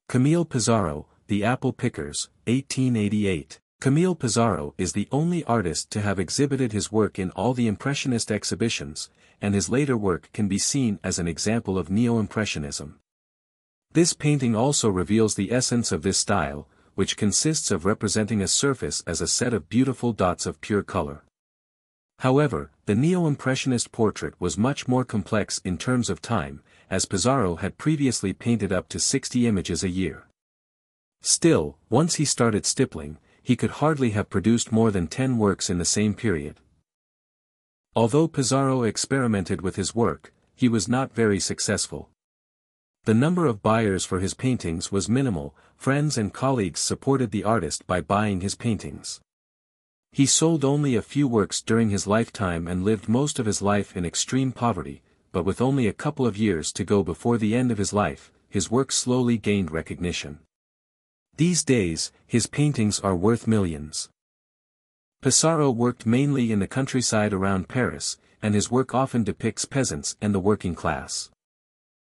Camille Pissarro, The Apple Pickers, 1888. Camille Pissarro is the only artist to have exhibited his work in all the Impressionist exhibitions, and his later work can be seen as an example of Neo-Impressionism. This painting also reveals the essence of this style, which consists of representing a surface as a set of beautiful dots of pure color. However, the Neo-Impressionist portrait was much more complex in terms of time, as Pissarro had previously painted up to 60 images a year. Still, once he started stippling, he could hardly have produced more than 10 works in the same period. Although Pissarro experimented with his work, he was not very successful. The number of buyers for his paintings was minimal. Friends and colleagues supported the artist by buying his paintings. He sold only a few works during his lifetime and lived most of his life in extreme poverty, but with only a couple of years to go before the end of his life, his work slowly gained recognition. These days, his paintings are worth millions. Pissarro worked mainly in the countryside around Paris, and his work often depicts peasants and the working class.